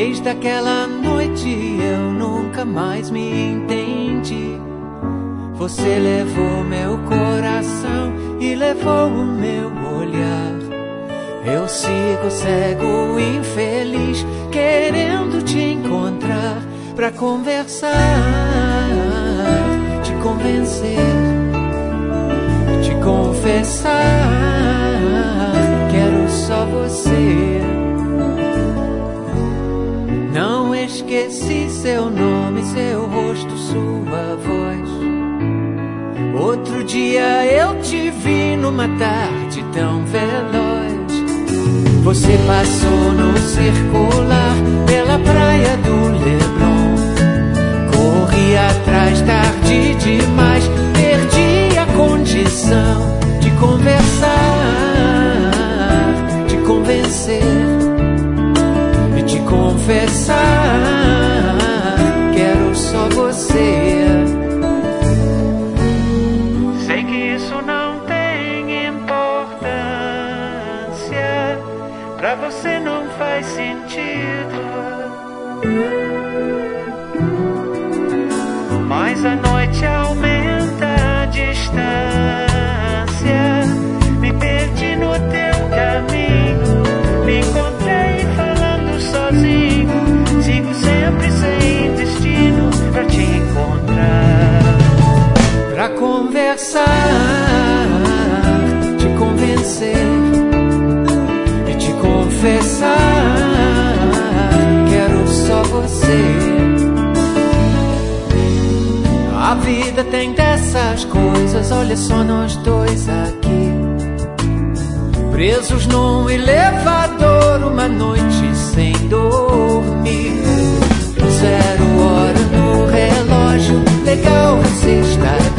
Desde aquela noite eu nunca mais me entendi. Você levou meu coração e levou o meu olhar. Eu sigo cego, infeliz, querendo te encontrar pra conversar, te convencer, te confessar. Quero só você. Não esqueci seu nome, seu rosto, sua voz. Outro dia eu te vi numa tarde tão veloz. Você passou no circular pela praia do Leblon. Corri atrás tarde demais, perdi a condição de conversar, de convencer e te confessar. Quero só você. Sei que isso não tem importância, pra você não faz sentido, mas a noite aumenta a distância. Me perdi no teu caminho, me encontrei falando sozinho. Sigo sempre sem destino pra te encontrar, pra conversar, te convencer, confessar. Quero só você. A vida tem dessas coisas, olha só nós dois aqui, presos num elevador, uma noite sem dormir. 0 hora no relógio, legal você estar